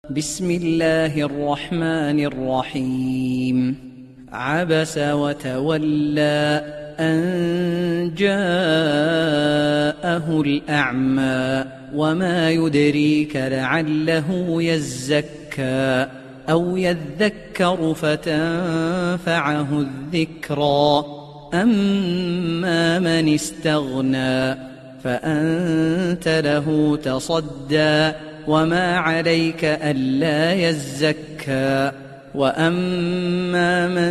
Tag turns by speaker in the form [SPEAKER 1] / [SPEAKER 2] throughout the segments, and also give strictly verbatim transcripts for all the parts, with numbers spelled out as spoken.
[SPEAKER 1] بسم الله الرحمن الرحيم. عبس وتولى أن جاءه الأعمى وما يدريك لعله يزكى أو يذكر فتنفعه الذكرى. أما من استغنى فأنت له تصدى وما عليك ألا يزكى. وأما من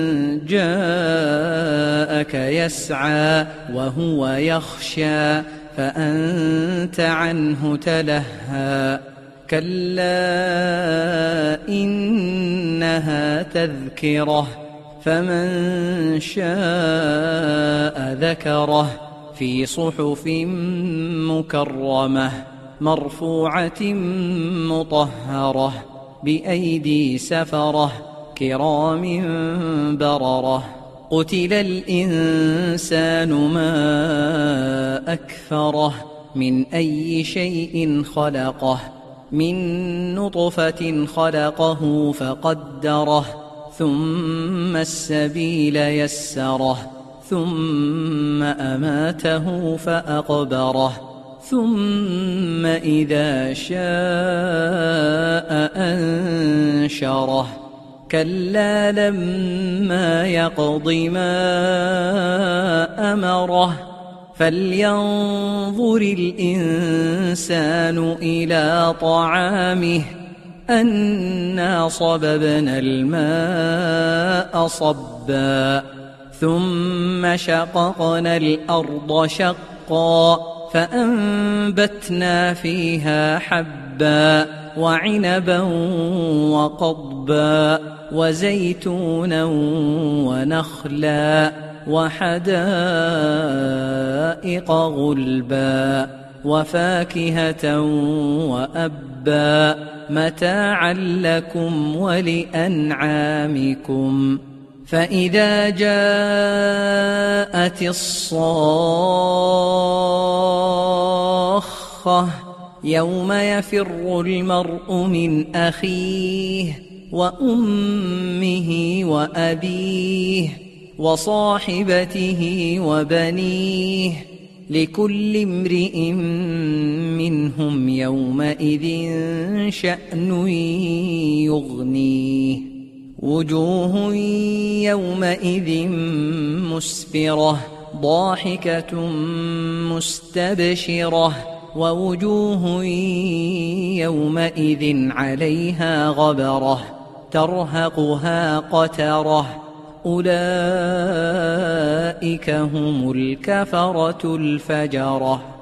[SPEAKER 1] جاءك يسعى وهو يخشى فأنت عنه تلهى. كلا إنها تذكرة فمن شاء ذكره في صحف مكرمة مرفوعة مطهرة بأيدي سفرة كرام بررة. قتل الإنسان ما أكفره من أي شيء خلقه من نطفة خلقه فقدره ثم السبيل يسره ثم أماته فأقبره ثم إذا شاء أنشره. كلا لما يقض ما أمره فلينظر الإنسان إلى طعامه أنا صببنا الماء صبا ثم شققنا الأرض شقا فأنبتنا فيها حبا وعنبا وقضبا وزيتونا ونخلا وحدائق غلبا وفاكهة وأبا متاعا لكم ولأنعامكم. فإذا جاءت الصاخة يوم يفر المرء من أخيه وأمه وأبيه وصاحبته وبنيه لكل امرئ منهم يومئذ شأن يغنيه. وجوه يومئذ مسفرة ضاحكة مستبشرة ووجوه يومئذ عليها غبرة ترهقها قترة أولئك هم الكفرة الفجرة.